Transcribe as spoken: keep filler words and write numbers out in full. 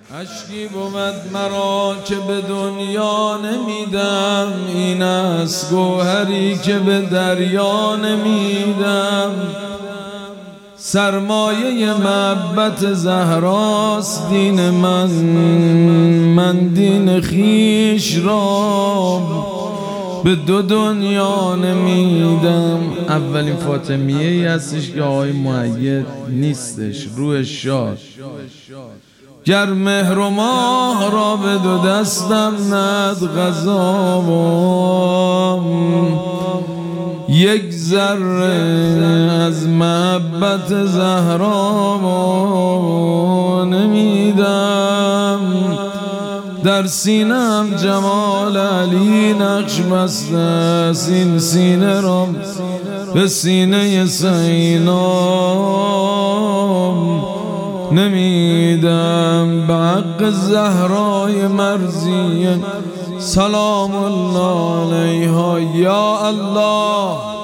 اشکی بود مرا که به دنیا نمیدم، این است گوهری که به دریا نمیدم. سرمایه محبت زهراست دین من، من دین خیش را به دو دنیا نمیدم. اولین فاطمیه ای هستش که آقای مؤید نیستش، روح شاد. گر مهر و ماه را به دو دستم ند غذا، یک ذره از محبت زهرا نمیدم. در سینم جمال علی نقش بسته، این سینه را به سینه سینام نمیدم. به حق زهرای مرضیه سلام الله علیها. یا الله